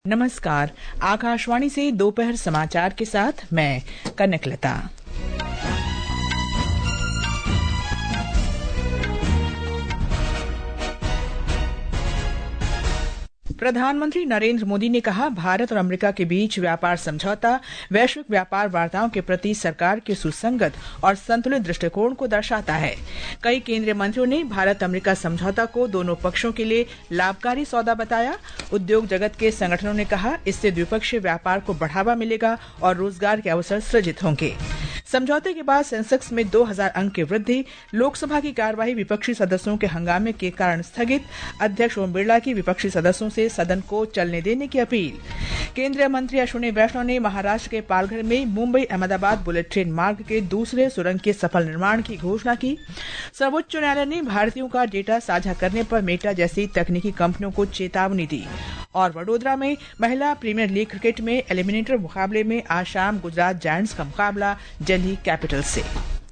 नमस्कार। आकाशवाणी से दोपहर समाचार के साथ मैं कनकलता। प्रधानमंत्री नरेंद्र मोदी ने कहा, भारत और अमेरिका के बीच व्यापार समझौता वैश्विक व्यापार वार्ताओं के प्रति सरकार के सुसंगत और संतुलित दृष्टिकोण को दर्शाता है। कई केंद्रीय मंत्रियों ने भारत अमेरिका समझौता को दोनों पक्षों के लिए लाभकारी सौदा बताया। उद्योग जगत के संगठनों ने कहा, इससे द्विपक्षीय व्यापार को बढ़ावा मिलेगा और रोजगार के अवसर सृजित होंगे। समझौते के बाद सेंसेक्स में 2000 अंक की वृद्धि। लोकसभा की कार्यवाही विपक्षी सदस्यों के हंगामे के कारण स्थगित। अध्यक्ष ओम बिरला की विपक्षी सदस्यों से सदन को चलने देने की अपील। केंद्रीय मंत्री अश्विनी वैष्णव ने महाराष्ट्र के पालघर में मुंबई अहमदाबाद बुलेट ट्रेन मार्ग के दूसरे सुरंग के सफल निर्माण की घोषणा की। सर्वोच्च न्यायालय ने भारतीयों का डेटा साझा करने पर मेटा जैसी तकनीकी कंपनियों को चेतावनी दी। और वडोदरा में महिला प्रीमियर लीग क्रिकेट में एलिमिनेटर मुकाबले में आज शाम गुजरात जायंट्स का मुकाबला दिल्ली कैपिटल्स से।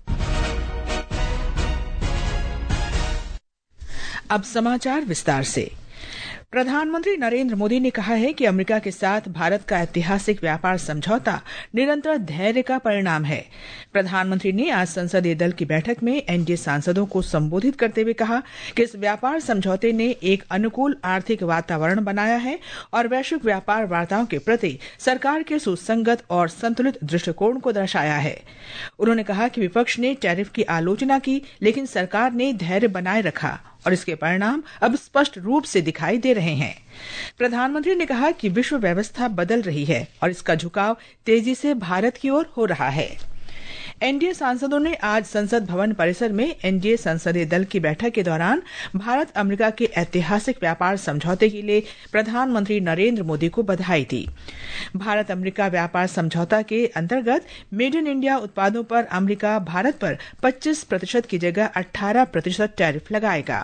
अब समाचार विस्तार से। प्रधानमंत्री नरेंद्र मोदी ने कहा है कि अमेरिका के साथ भारत का ऐतिहासिक व्यापार समझौता निरंतर धैर्य का परिणाम है। प्रधानमंत्री ने आज संसदीय दल की बैठक में एनडीए सांसदों को संबोधित करते हुए कहा कि इस व्यापार समझौते ने एक अनुकूल आर्थिक वातावरण बनाया है और वैश्विक व्यापार वार्ताओं के प्रति सरकार के सुसंगत और संतुलित दृष्टिकोण को दर्शाया है। उन्होंने कहा कि विपक्ष ने टैरिफ की आलोचना की, लेकिन सरकार ने धैर्य बनाए रखा और इसके परिणाम अब स्पष्ट रूप से दिखाई दे रहे हैं। प्रधानमंत्री ने कहा कि विश्व व्यवस्था बदल रही है और इसका झुकाव तेजी से भारत की ओर हो रहा है। एनडीए सांसदों ने आज संसद भवन परिसर में एनडीए संसदीय दल की बैठक के दौरान भारत अमेरिका के ऐतिहासिक व्यापार समझौते के लिए प्रधानमंत्री नरेंद्र मोदी को बधाई दी। भारत अमेरिका व्यापार समझौता के अंतर्गत मेड इन इंडिया उत्पादों पर अमेरिका भारत पर 25% की जगह 18% टैरिफ लगाएगा।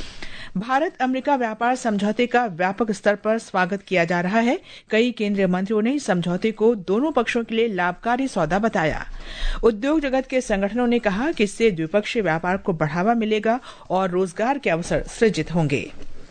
भारत अमेरिका व्यापार समझौते का व्यापक स्तर पर स्वागत किया जा रहा है। कई केंद्रीय मंत्रियों ने समझौते को दोनों पक्षों के लिए लाभकारी सौदा बताया। उद्योग जगत के संगठनों ने कहा कि इससे द्विपक्षीय व्यापार को बढ़ावा मिलेगा और रोजगार के अवसर सृजित होंगे।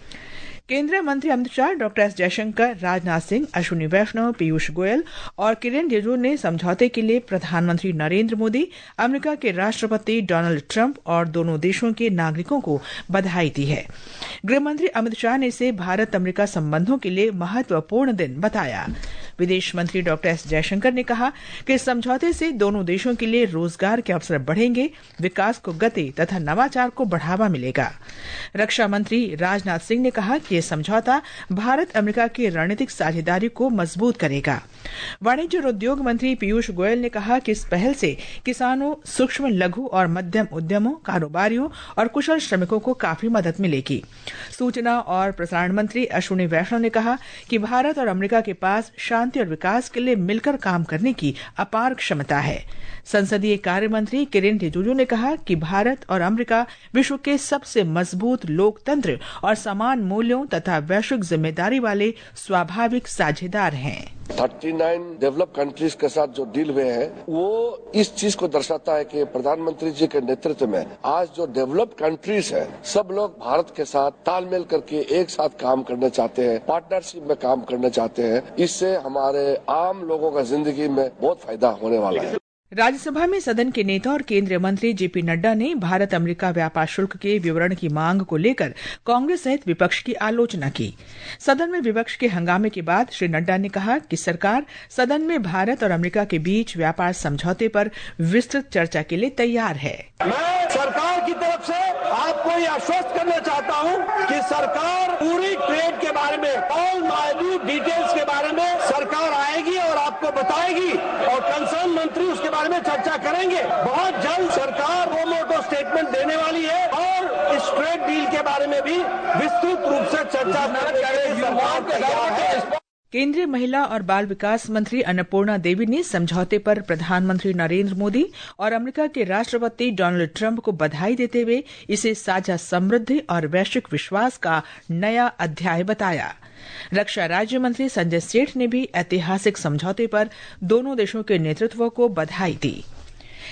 केंद्रीय मंत्री अमित शाह, डॉक्टर एस जयशंकर, राजनाथ सिंह, अश्विनी वैष्णव, पीयूष गोयल और किरेन रिजिजू ने समझौते के लिए प्रधानमंत्री नरेंद्र मोदी, अमेरिका के राष्ट्रपति डोनाल्ड ट्रंप और दोनों देशों के नागरिकों को बधाई दी है। गृह मंत्री अमित शाह ने इसे भारत अमेरिका संबंधों के लिए महत्वपूर्ण दिन बताया। विदेश मंत्री डॉक्टर एस जयशंकर ने कहा कि इस समझौते से दोनों देशों के लिए रोजगार के अवसर बढ़ेंगे, विकास को गति तथा नवाचार को बढ़ावा मिलेगा। रक्षा मंत्री राजनाथ सिंह ने कहा कि यह समझौता भारत अमेरिका की रणनीतिक साझेदारी को मजबूत करेगा। वाणिज्य और उद्योग मंत्री पीयूष गोयल ने कहा कि इस पहल से किसानों, सूक्ष्म, लघु और मध्यम उद्यमों, कारोबारियों और कुशल श्रमिकों को काफी मदद मिलेगी। सूचना और प्रसारण मंत्री अश्विनी वैष्णव ने कहा कि भारत और अमेरिका के पास शांति और विकास के लिए मिलकर काम करने की अपार क्षमता है। संसदीय कार्य मंत्री किरेन रिजिजू ने कहा कि भारत और अमेरिका विश्व के सबसे मजबूत लोकतंत्र और समान मूल्यों तथा वैश्विक जिम्मेदारी वाले स्वाभाविक साझेदार हैं। 39 डेवलप कंट्रीज के साथ जो डील हुए हैं वो इस चीज को दर्शाता है कि प्रधानमंत्री जी के नेतृत्व में आज जो डेवलप कंट्रीज है सब लोग भारत के साथ तालमेल करके एक साथ काम करना चाहते हैं, पार्टनरशिप में काम करना चाहते हैं। इससे हमारे आम लोगों का जिंदगी में बहुत फायदा होने वाला है। राज्यसभा में सदन के नेता और केंद्रीय मंत्री जेपी नड्डा ने भारत अमेरिका व्यापार शुल्क के विवरण की मांग को लेकर कांग्रेस सहित विपक्ष की आलोचना की। सदन में विपक्ष के हंगामे के बाद श्री नड्डा ने कहा कि सरकार सदन में भारत और अमेरिका के बीच व्यापार समझौते पर विस्तृत चर्चा के लिए तैयार है। मैं सरकार की तरफ से आपको ये आश्वस्त करना चाहता हूँ कि सरकार पूरी ट्रेड के बारे में, ऑल माइन्यूट डिटेल्स के बारे में सरकार आएगी और आपको बताएगी और कंसर्न मंत्री उसके बारे में चर्चा करेंगे। बहुत जल्द सरकार वो मोटो स्टेटमेंट देने वाली है और इस ट्रेड डील के बारे में भी विस्तृत रूप से चर्चा करने के लिए सरकार तैयार है। केंद्रीय महिला और बाल विकास मंत्री अन्नपूर्णा देवी ने समझौते पर प्रधानमंत्री नरेंद्र मोदी और अमेरिका के राष्ट्रपति डोनाल्ड ट्रंप को बधाई देते हुए इसे साझा समृद्धि और वैश्विक विश्वास का नया अध्याय बताया। रक्षा राज्य मंत्री संजय सेठ ने भी ऐतिहासिक समझौते पर दोनों देशों के नेतृत्व को बधाई दी।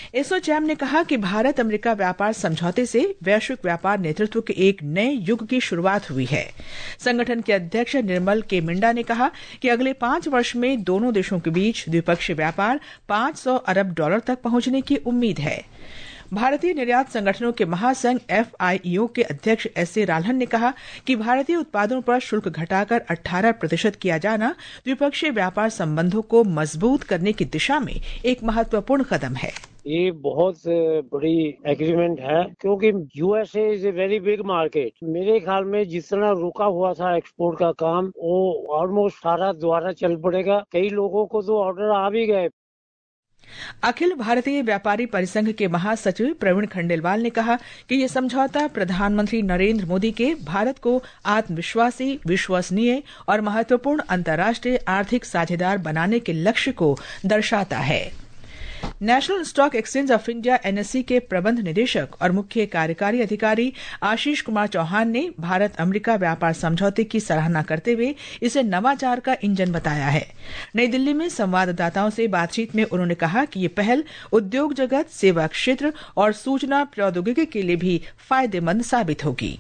एसोचैम ने कहा कि भारत अमेरिका व्यापार समझौते से वैश्विक व्यापार नेतृत्व के एक नए युग की शुरुआत हुई है। संगठन के अध्यक्ष निर्मल के मिंडा ने कहा कि अगले 5 वर्ष में दोनों देशों के बीच द्विपक्षीय व्यापार $500 अरब तक पहुंचने की उम्मीद है। भारतीय निर्यात संगठनों के महासंघ FIEO के अध्यक्ष S.A. राल्हन ने कहा कि भारतीय उत्पादों पर शुल्क घटाकर 18% किया जाना द्विपक्षीय व्यापार संबंधों को मजबूत करने की दिशा में एक महत्वपूर्ण कदम है। ये बहुत बड़ी एग्रीमेंट है क्योंकि USA is a very big market. मेरे ख्याल में जितना रुका हुआ था एक्सपोर्ट का काम वो ऑलमोस्ट सारा दोबारा चल पड़ेगा। कई लोगों को तो ऑर्डर आ भी गए। अखिल भारतीय व्यापारी परिसंघ के महासचिव प्रवीण खंडेलवाल ने कहा कि ये समझौता प्रधानमंत्री नरेंद्र मोदी के भारत को आत्मविश्वासी, विश्वसनीय और महत्वपूर्ण अंतर्राष्ट्रीय आर्थिक साझेदार बनाने के लक्ष्य को दर्शाता है। National Stock Exchange of India NSE के प्रबंध निदेशक और मुख्य कार्यकारी अधिकारी आशीष कुमार चौहान ने भारत अमेरिका व्यापार समझौते की सराहना करते हुए इसे नवाचार का इंजन बताया है। नई दिल्ली में संवाददाताओं से बातचीत में उन्होंने कहा कि ये पहल उद्योग जगत, सेवा क्षेत्र और सूचना प्रौद्योगिकी के लिए भी फायदेमंद साबित होगी।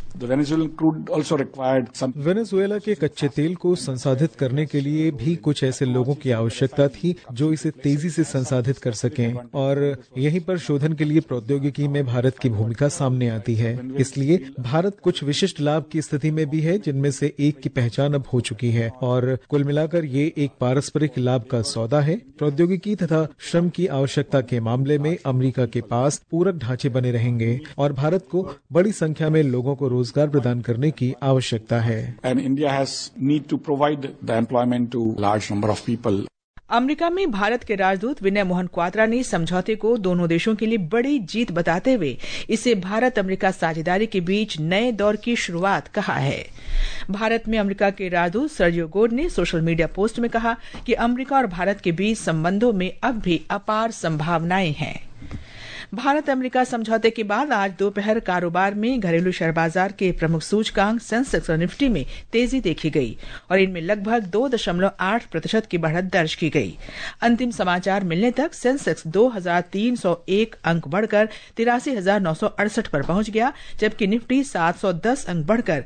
वेनेजुएला के कच्चे तेल को संसाधित करने के लिए भी कुछ ऐसे लोगों की आवश्यकता थी जो इसे तेजी से संसाधित कर सकें, और यहीं पर शोधन के लिए प्रौद्योगिकी में भारत की भूमिका सामने आती है। इसलिए भारत कुछ विशिष्ट लाभ की स्थिति में भी है जिनमें से एक की पहचान अब हो चुकी है, और कुल मिलाकर ये एक पारस्परिक लाभ का सौदा है। प्रौद्योगिकी तथा श्रम की आवश्यकता के मामले में अमेरिका के पास पूरक ढांचे बने रहेंगे और भारत को बड़ी संख्या में लोगों को रोजगार प्रदान करने की आवश्यकता है। And India has need to provide the employment to large number of people. America में भारत के राजदूत विनय मोहन क्वात्रा ने समझौते को दोनों देशों के लिए बड़ी जीत बताते हुए इसे भारत अमेरिका साझेदारी के बीच नए दौर की शुरुआत कहा है। भारत में अमेरिका के राजदूत सर्जियो गोड ने सोशल मीडिया पोस्ट में कहा कि अमेरिका और भारत के बीच संबंधों में अब भी अपार संभावनाएं हैं। भारत अमेरिका समझौते के बाद आज दोपहर कारोबार में घरेलू शेयर बाजार के प्रमुख सूचकांक सेंसेक्स और निफ्टी में तेजी देखी गई और इनमें लगभग 2.8% की बढ़त दर्ज की गई। अंतिम समाचार मिलने तक सेंसेक्स 2301 अंक बढ़कर 83,968 पर पहुंच गया, जबकि निफ्टी 710 अंक बढ़कर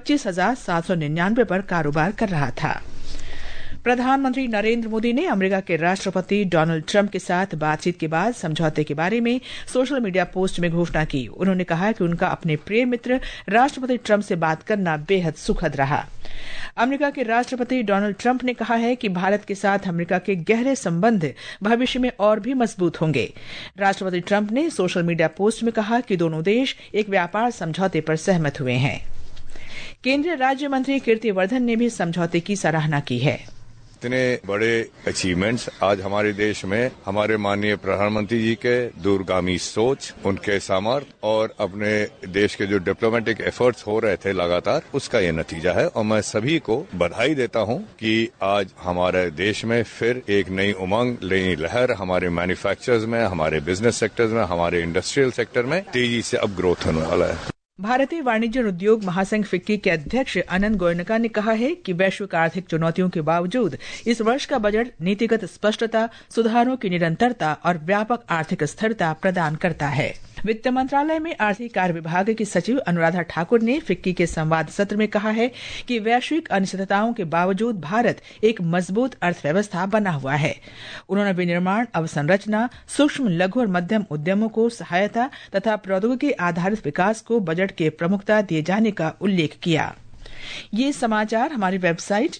25,799 पर कारोबार कर रहा था। प्रधानमंत्री नरेंद्र मोदी ने अमेरिका के राष्ट्रपति डोनाल्ड ट्रंप के साथ बातचीत के बाद समझौते के बारे में सोशल मीडिया पोस्ट में घोषणा की। उन्होंने कहा कि उनका अपने प्रिय मित्र राष्ट्रपति ट्रंप से बात करना बेहद सुखद रहा। अमेरिका के राष्ट्रपति डोनाल्ड ट्रंप ने कहा है कि भारत के साथ अमेरिका के गहरे संबंध भविष्य में और भी मजबूत होंगे। राष्ट्रपति ट्रंप ने सोशल मीडिया पोस्ट में कहा कि दोनों देश एक व्यापार समझौते पर सहमत हुए हैं। केंद्रीय राज्य मंत्री कीर्तिवर्धन ने भी समझौते की सराहना की है। इतने बड़े अचीवमेंट्स आज हमारे देश में हमारे माननीय प्रधानमंत्री जी के दूरगामी सोच, उनके सामर्थ्य और अपने देश के जो डिप्लोमेटिक एफर्ट्स हो रहे थे लगातार, उसका ये नतीजा है। और मैं सभी को बधाई देता हूं कि आज हमारे देश में फिर एक नई उमंग, नई लहर हमारे मैन्युफैक्चरर्स में, हमारे बिजनेस सेक्टर्स में, हमारे इंडस्ट्रियल सेक्टर में तेजी से अब ग्रोथ होने वाला है। भारतीय वाणिज्य और उद्योग महासंघ फिक्की के अध्यक्ष अनंत गोयनका ने कहा है कि वैश्विक आर्थिक चुनौतियों के बावजूद इस वर्ष का बजट नीतिगत स्पष्टता, सुधारों की निरंतरता और व्यापक आर्थिक स्थिरता प्रदान करता है। वित्त मंत्रालय में आर्थिक कार्य विभाग की सचिव अनुराधा ठाकुर ने फिक्की के संवाद सत्र में कहा है कि वैश्विक अनिश्चितताओं के बावजूद भारत एक मजबूत अर्थव्यवस्था बना हुआ है। उन्होंने विनिर्माण, अवसंरचना, सूक्ष्म, लघु और मध्यम उद्यमों को सहायता तथा प्रौद्योगिकी आधारित विकास को बजट के प्रमुखता दिए जाने का उल्लेख किया। ये समाचार हमारी वेबसाइट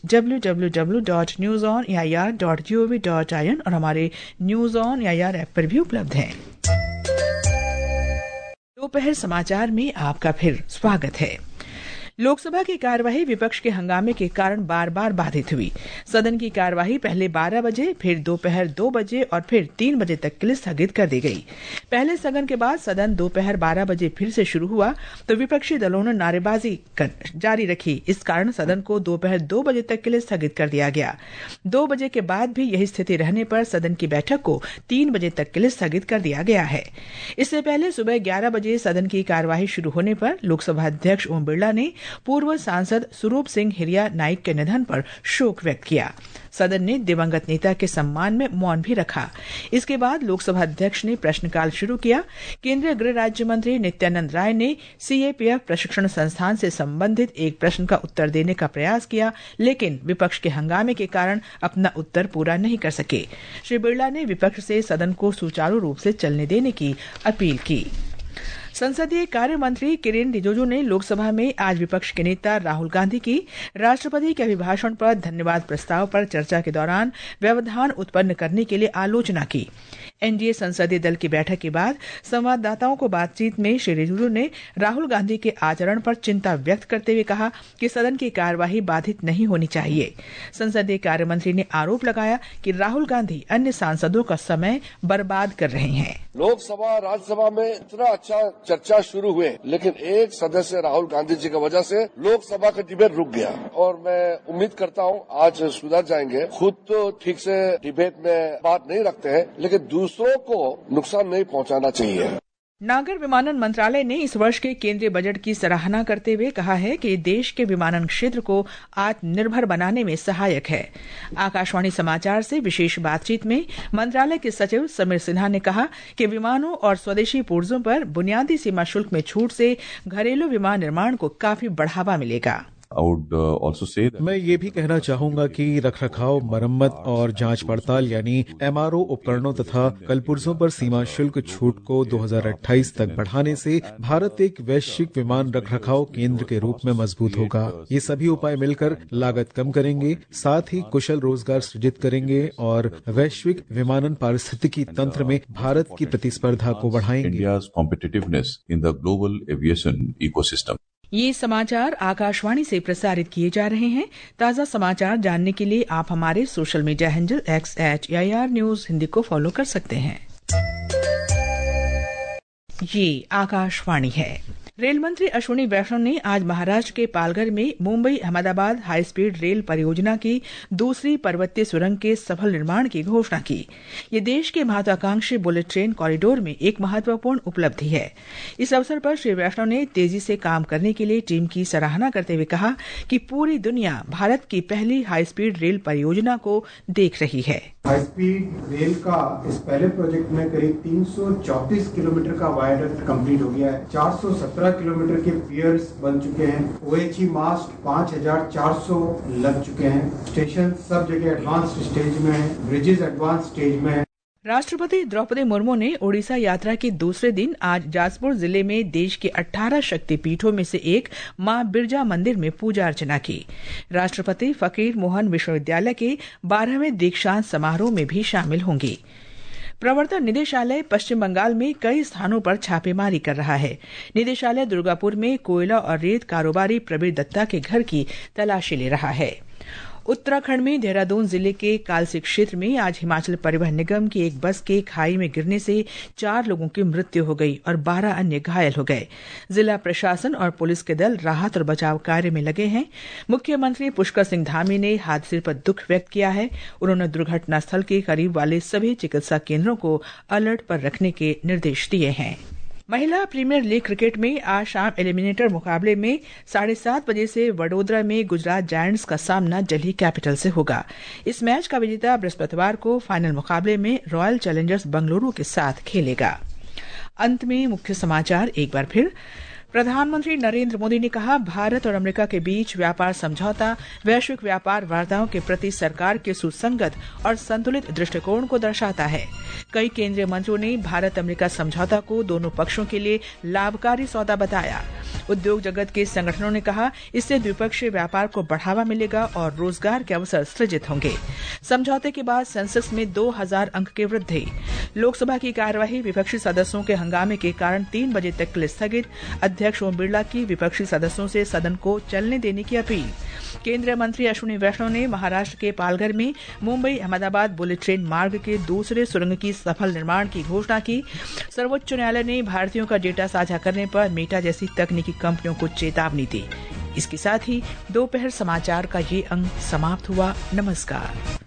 www.newsonair.gov.in और हमारे न्यूज ऑन एआईआर ऐप पर भी उपलब्ध हैं। दोपहर समाचार में आपका फिर स्वागत है। लोकसभा की कार्यवाही विपक्ष के हंगामे के कारण बार बार बाधित हुई। सदन की कार्यवाही पहले 12 बजे, फिर दोपहर 2 बजे और फिर 3 बजे तक के लिए स्थगित कर दी गई। पहले स्थगन के बाद सदन दोपहर 12 बजे फिर से शुरू हुआ तो विपक्षी दलों ने नारेबाजी जारी रखी। इस कारण सदन को दोपहर 2 बजे तक के लिए स्थगित कर दिया गया। 2 बजे के बाद भी यही स्थिति रहने पर सदन की बैठक को 3 बजे तक के लिए स्थगित कर दिया गया है। इससे पहले सुबह 11 बजे सदन की कार्यवाही शुरू होने पर लोकसभा अध्यक्ष ओम बिरला ने पूर्व सांसद स्वरूप सिंह हिरिया नाइक के निधन पर शोक व्यक्त किया। सदन ने दिवंगत नेता के सम्मान में मौन भी रखा। इसके बाद लोकसभा अध्यक्ष ने प्रश्नकाल शुरू किया। केंद्रीय गृह राज्य मंत्री नित्यानंद राय ने सीएपीएफ प्रशिक्षण संस्थान से संबंधित एक प्रश्न का उत्तर देने का प्रयास किया, लेकिन विपक्ष के हंगामे के कारण अपना उत्तर पूरा नहीं कर सके। श्री बिरला ने विपक्ष से सदन को सुचारू रूप से चलने देने की अपील की। संसदीय कार्य मंत्री किरेन रिजिजू ने लोकसभा में आज विपक्ष के नेता राहुल गांधी की राष्ट्रपति के अभिभाषण पर धन्यवाद प्रस्ताव पर चर्चा के दौरान व्यवधान उत्पन्न करने के लिए आलोचना की। एनडीए संसदीय दल की बैठक के बाद संवाददाताओं को बातचीत में श्री रिजिजू ने राहुल गांधी के आचरण पर चिंता व्यक्त करते हुए कहा कि सदन की कार्यवाही बाधित नहीं होनी चाहिए। संसदीय कार्य मंत्री ने आरोप लगाया कि राहुल गांधी अन्य सांसदों का समय बर्बाद कर रहे हैं। लोकसभा राज्यसभा में इतना अच्छा चर्चा शुरू हुए, लेकिन एक सदस्य राहुल गांधी जी की वजह से लोकसभा का डिबेट रुक गया और मैं उम्मीद करता हूं आज सुधर जाएंगे। खुद तो ठीक से डिबेट में बात नहीं रखते हैं, लेकिन दूसरों को नुकसान नहीं पहुंचाना चाहिए। नागर विमानन मंत्रालय ने इस वर्ष के केंद्रीय बजट की सराहना करते हुए कहा है कि देश के विमानन क्षेत्र को आत्मनिर्भर बनाने में सहायक है। आकाशवाणी समाचार से विशेष बातचीत में मंत्रालय के सचिव समीर सिन्हा ने कहा कि विमानों और स्वदेशी पुर्जों पर बुनियादी सीमा शुल्क में छूट से घरेलू विमान निर्माण को काफी बढ़ावा मिलेगा। मैं ये भी कहना चाहूंगा कि रखरखाव, मरम्मत और जांच पड़ताल यानी एमआरओ उपकरणों तथा कलपुर्जों पर सीमा शुल्क छूट को 2028 तक बढ़ाने से भारत एक वैश्विक विमान रखरखाव केंद्र के रूप में मजबूत होगा। ये सभी उपाय मिलकर लागत कम करेंगे, साथ ही कुशल रोजगार सृजित करेंगे और वैश्विक विमानन पारिस्थितिकी तंत्र में भारत की प्रतिस्पर्धा को बढ़ाएंगे। ये समाचार आकाशवाणी से प्रसारित किए जा रहे हैं। ताज़ा समाचार जानने के लिए आप हमारे social media handle @AIR News Hindi को फॉलो कर सकते हैं। ये आकाशवाणी है। रेल मंत्री अश्विनी वैष्णव ने आज महाराष्ट्र के पालघर में Mumbai Ahmedabad high speed rail परियोजना की दूसरी पर्वतीय सुरंग के सफल निर्माण की घोषणा की। ये देश के महत्वाकांक्षी बुलेट ट्रेन कॉरिडोर में एक महत्वपूर्ण उपलब्धि है। इस अवसर पर श्री वैष्णव ने तेजी से काम करने के लिए टीम की सराहना करते हुए कहा कि पूरी दुनिया भारत की पहली हाई स्पीड रेल परियोजना को देख रही है। हाई स्पीड रेल का इस पहले प्रोजेक्ट में करीब 334 किलोमीटर का वायरक्ट कंप्लीट हो गया है। 417 किलोमीटर के पियर्स बन चुके हैं। ओएचई मास्ट 5400 लग चुके हैं। स्टेशन सब जगह एडवांस स्टेज में है, ब्रिजेस एडवांस स्टेज में है। राष्ट्रपति द्रौपदी मुर्मू ने ओडिशा यात्रा के दूसरे दिन आज जाजपुर जिले में देश के 18 शक्तिपीठों में से एक मां बिरजा मंदिर में पूजा अर्चना की। राष्ट्रपति फकीर मोहन विश्वविद्यालय के 12वें दीक्षांत समारोह में भी शामिल होंगी। प्रवर्तन निदेशालय पश्चिम बंगाल में कई स्थानों पर छापेमारी कर रहा है। निदेशालय दुर्गापुर में कोयला और रेत कारोबारी प्रबीर दत्ता के घर की तलाशी ले रहा है। उत्तराखंड में देहरादून जिले के कालसी क्षेत्र में आज हिमाचल परिवहन निगम की एक बस के खाई में गिरने से 4 लोगों की मृत्यु हो गई और 12 अन्य घायल हो गए। जिला प्रशासन और पुलिस के दल राहत और बचाव कार्य में लगे हैं। मुख्यमंत्री पुष्कर सिंह धामी ने हादसे पर दुख व्यक्त किया है। उन्होंने दुर्घटना स्थल के करीब वाले सभी चिकित्सा केंद्रों को अलर्ट पर रखने के निर्देश दिए हैं। महिला प्रीमियर लीग क्रिकेट में आज शाम एलिमिनेटर मुकाबले में 7:30 बजे से वडोदरा में गुजरात जायंट्स का सामना दिल्ली कैपिटल से होगा। इस मैच का विजेता बृहस्पतिवार को फाइनल मुकाबले में रॉयल चैलेंजर्स बेंगलुरु के साथ खेलेगा। अंत में मुख्य समाचार एक बार फिर। प्रधानमंत्री नरेंद्र मोदी ने कहा, भारत और अमेरिका के बीच व्यापार समझौता वैश्विक व्यापार वार्ताओं के प्रति सरकार के सुसंगत और संतुलित दृष्टिकोण को दर्शाता है। कई केंद्रीय मंत्रियों ने भारत अमेरिका समझौता को दोनों पक्षों के लिए लाभकारी सौदा बताया। उद्योग जगत के संगठनों ने कहा, इससे द्विपक्षीय व्यापार को बढ़ावा मिलेगा और रोजगार के अवसर सृजित होंगे। समझौते के बाद सेंसेक्स में 2000 अंक की वृद्धि। लोकसभा की कार्यवाही विपक्षी सदस्यों के हंगामे के कारण 3 बजे तक के लिए स्थगित। अध्यक्ष ओम बिरला की विपक्षी सदस्यों से सदन को चलने देने की अपील। केंद्रीय मंत्री अश्विनी वैष्णव ने महाराष्ट्र के पालघर में मुंबई अहमदाबाद बुलेट ट्रेन मार्ग के दूसरे सुरंग की सफल निर्माण की घोषणा की। सर्वोच्च न्यायालय ने भारतीयों का डेटा साझा करने पर मेटा जैसी तकनीकी कंपनियों को चेतावनी दी। इसके साथ ही दोपहर समाचार का ये अंक समाप्त हुआ। नमस्कार।